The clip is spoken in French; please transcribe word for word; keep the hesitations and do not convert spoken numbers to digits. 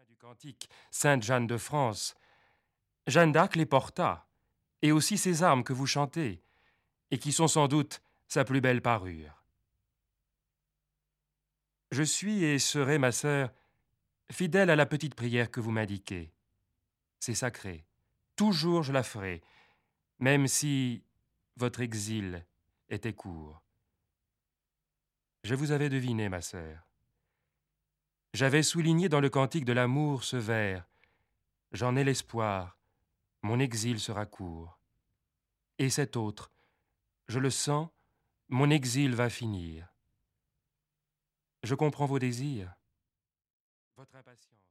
Du cantique Sainte Jeanne de France, Jeanne d'Arc les porta, et aussi ces armes que vous chantez, et qui sont sans doute sa plus belle parure. Je suis et serai, ma sœur, fidèle à la petite prière que vous m'indiquez. C'est sacré. Toujours je la ferai, même si votre exil était court. Je vous avais deviné, ma sœur. J'avais souligné dans le cantique de l'amour ce vers. J'en ai l'espoir, mon exil sera court. Et cet autre, je le sens, mon exil va finir. Je comprends vos désirs, votre impatience.